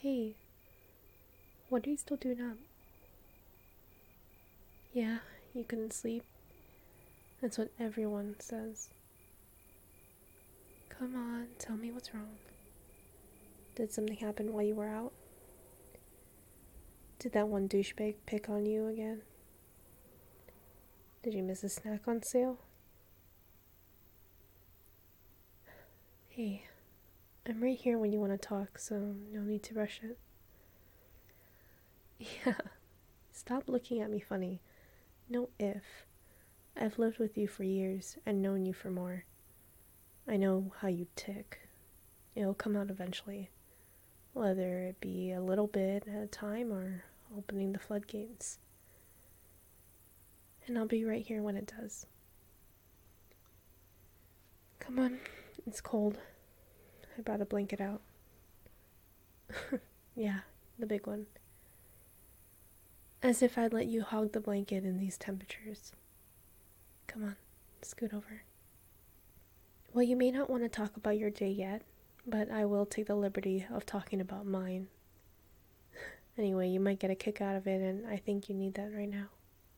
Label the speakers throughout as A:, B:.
A: Hey, what are you still doing up? Yeah, you couldn't sleep? That's what everyone says. Come on, tell me what's wrong. Did something happen while you were out? Did that one douchebag pick on you again? Did you miss a snack on sale? Hey, I'm right here when you want to talk, so no need to rush it. Yeah, stop looking at me funny. No if. I've lived with you for years and known you for more. I know how you tick. It'll come out eventually, whether it be a little bit at a time or opening the floodgates. And I'll be right here when it does. Come on, it's cold. I brought a blanket out. Yeah, the big one. As if I'd let you hog the blanket in these temperatures. Come on, scoot over. Well, you may not want to talk about your day yet, but I will take the liberty of talking about mine. Anyway, you might get a kick out of it, and I think you need that right now.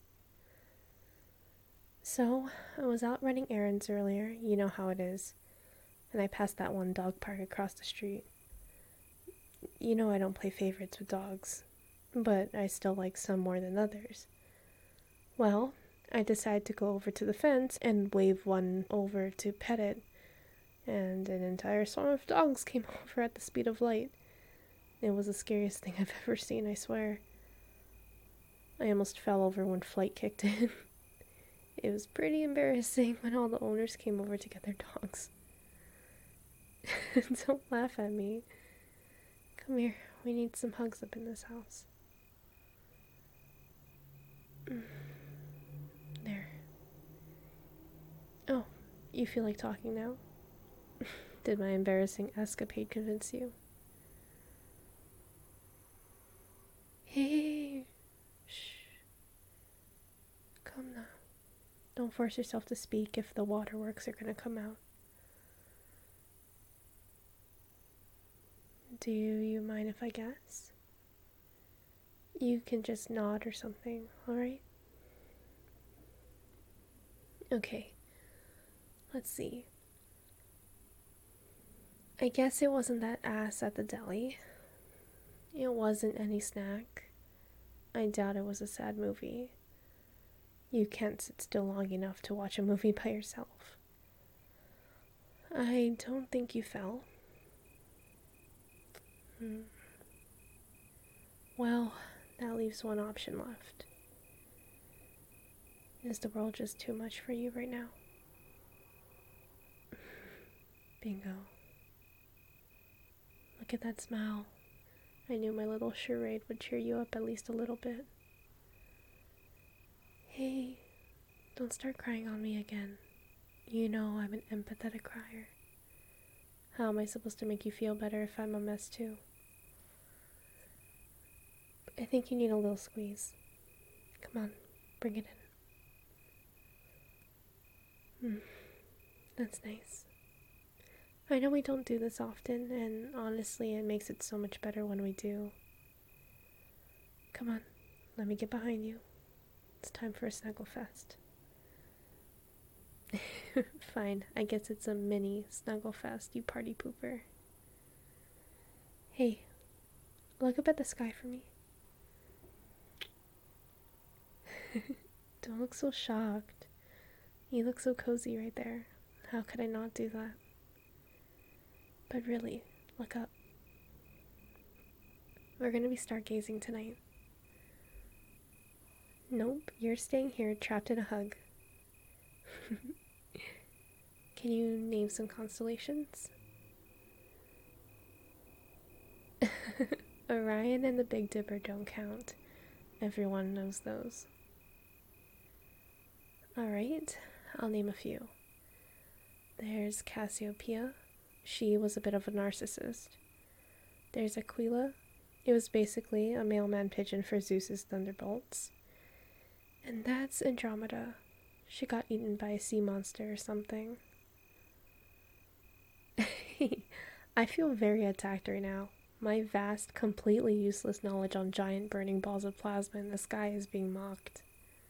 A: So, I was out running errands earlier, you know how it is, and I passed that one dog park across the street. You know I don't play favorites with dogs, but I still like some more than others. Well, I decided to go over to the fence and wave one over to pet it, and an entire swarm of dogs came over at the speed of light. It was the scariest thing I've ever seen, I swear. I almost fell over when Flight kicked in. It was pretty embarrassing when all the owners came over to get their dogs. Don't laugh at me. Come here, we need some hugs up in this house. There. Oh, you feel like talking now? Did my embarrassing escapade convince you? Hey, shh. Come now. Don't force yourself to speak if the waterworks are gonna come out. Do you mind if I guess? You can just nod or something, alright? Okay, let's see. I guess it wasn't that ass at the deli. It wasn't any snack. I doubt it was a sad movie. You can't sit still long enough to watch a movie by yourself. I don't think you fell. Well, that leaves one option left. Is the world just too much for you right now? Bingo. Look at that smile. I knew my little charade would cheer you up at least a little bit. Hey, don't start crying on me again. You know I'm an empathetic crier. How am I supposed to make you feel better if I'm a mess too? I think you need a little squeeze. Come on, bring it in. That's nice. I know we don't do this often, and honestly, it makes it so much better when we do. Come on, let me get behind you. It's time for a snuggle fest. Fine, I guess it's a mini snuggle fest, you party pooper. Hey, look up at the sky for me. Don't look so shocked. You look so cozy right there. How could I not do that? But really, look up. We're gonna be stargazing tonight. Nope, you're staying here trapped in a hug. Can you name some constellations? Orion and the Big Dipper don't count. Everyone knows those. Alright, I'll name a few. There's Cassiopeia. She was a bit of a narcissist. There's Aquila. It was basically a mailman pigeon for Zeus's thunderbolts. And that's Andromeda. She got eaten by a sea monster or something. I feel very attacked right now. My vast, completely useless knowledge on giant burning balls of plasma in the sky is being mocked.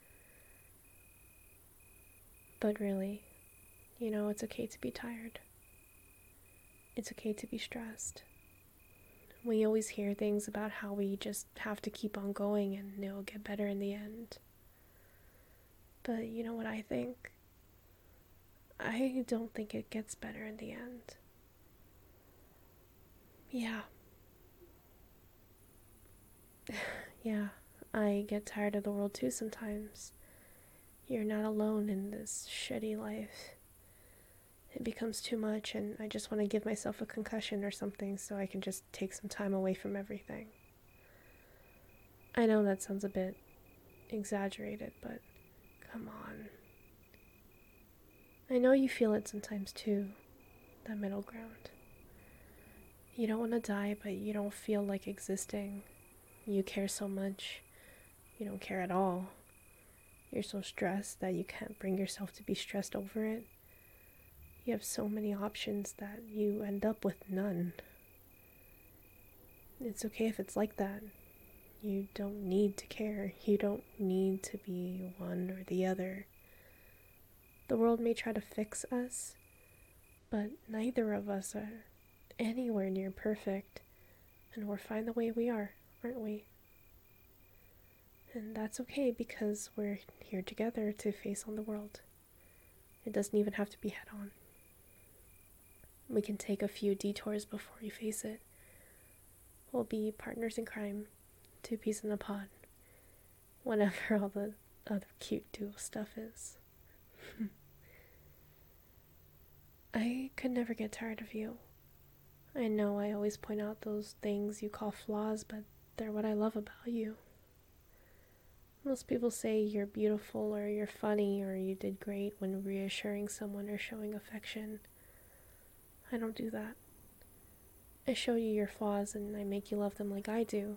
A: But really, it's okay to be tired. It's okay to be stressed. We always hear things about how we just have to keep on going and it'll get better in the end. But you know what I think? I don't think it gets better in the end. Yeah. Yeah, I get tired of the world too sometimes. You're not alone in this shitty life. It becomes too much, and I just want to give myself a concussion or something so I can just take some time away from everything. I know that sounds a bit exaggerated, but come on. I know you feel it sometimes too, that middle ground. You don't want to die, but you don't feel like existing. You care so much, you don't care at all. You're so stressed that you can't bring yourself to be stressed over it. You have so many options that you end up with none. It's okay if it's like that. You don't need to care. You don't need to be one or the other. The world may try to fix us, but neither of us are anywhere near perfect, and we're fine the way we are, aren't we? And that's okay because we're here together to face on the world. It doesn't even have to be head on. We can take a few detours before we face it. We'll be partners in crime, two peas in a pod, whatever all the other cute dual stuff is. I could never get tired of you. I know I always point out those things you call flaws, but they're what I love about you. Most people say you're beautiful or you're funny or you did great when reassuring someone or showing affection. I don't do that. I show you your flaws and I make you love them like I do.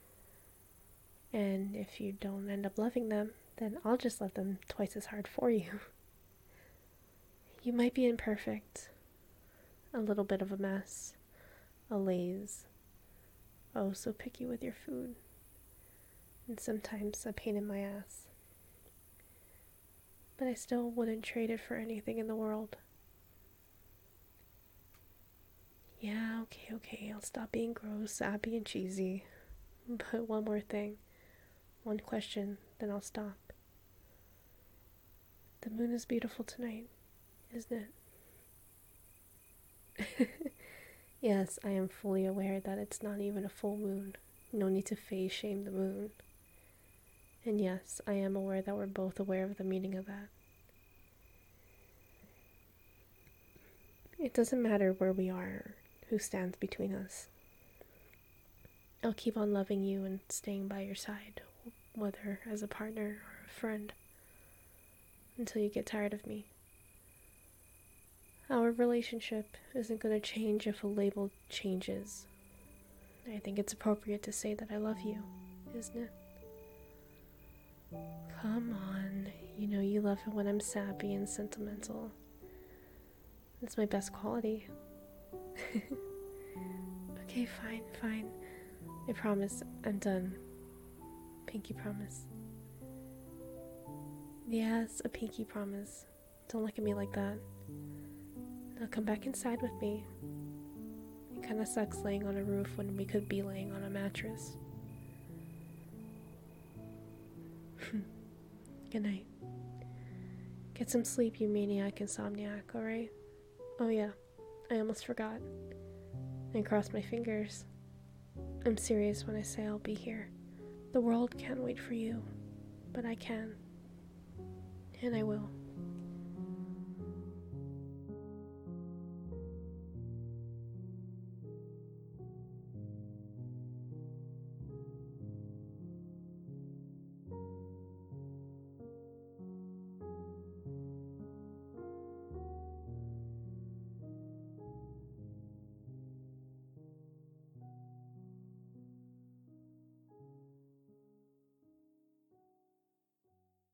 A: And if you don't end up loving them, then I'll just love them twice as hard for you. You might be imperfect, a little bit of a mess, a laze, oh so picky with your food, and sometimes a pain in my ass. But I still wouldn't trade it for anything in the world. Yeah, okay, I'll stop being gross, sappy, and cheesy. But one more thing, one question, then I'll stop. The moon is beautiful tonight, isn't it? Yes, I am fully aware that it's not even a full moon. No need to face shame the moon. And yes, I am aware that we're both aware of the meaning of that. It doesn't matter where we are or who stands between us. I'll keep on loving you and staying by your side, whether as a partner or a friend, until you get tired of me. Our relationship isn't going to change if a label changes. I think it's appropriate to say that I love you, isn't it? Come on, you know you love it when I'm sappy and sentimental. It's my best quality. Okay, fine. I promise I'm done. Pinky promise. Yes, a pinky promise. Don't look at me like that. Now come back inside with me. It kinda sucks laying on a roof when we could be laying on a mattress. Good night. Get some sleep, you maniac insomniac, alright? Oh yeah, I almost forgot. And cross my fingers. I'm serious when I say I'll be here. The world can't wait for you, but I can. And I will.